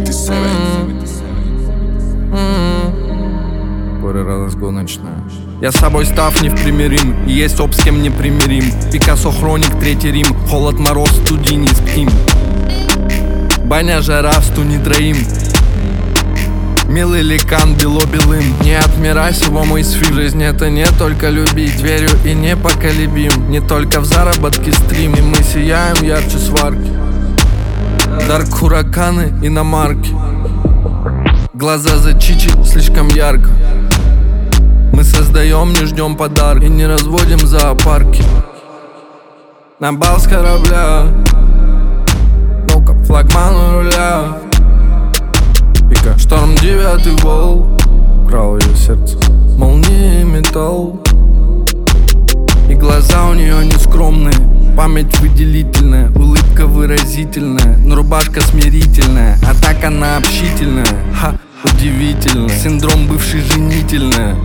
Гоночная. Я с собой став непримирим, и есть об с кем непримирим. Пикассо, Хроник, Третий Рим. Холод, мороз, студи, не спим. Баня, жара, стуни троим. Милый ликан, бело-белым. Не от мира сего мой сфим. Жизнь это не только любить, верю и непоколебим. Не только в заработке стрим, и мы сияем ярче сварки. Дарк, хураканы, иномарки. Глаза за чичи слишком ярко. Мы создаем, не ждем подарок и не разводим зоопарки. На бал с корабля, ну-ка, флагман у руля. Пика, шторм, 9-й вол. Украл ее сердце, молния и металл. И глаза у нее нескромные, память выделительная, улыбка выразительная, но рубашка смирительная, а так она общительная. Ха, удивительно, синдром бывшей женительная.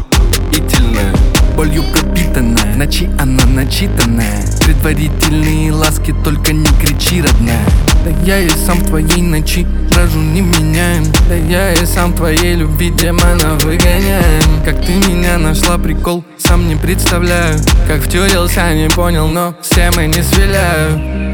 Болью пропитанная, в ночи она начитанная. Предварительные ласки, только не кричи, родная. Да я и сам в твоей ночи дрожу невменяем. Да я и сам в твоей любви демона выгоняем. Как ты меня нашла, прикол, сам не представляю. Как втюрился, не понял, но все мы не свиляю.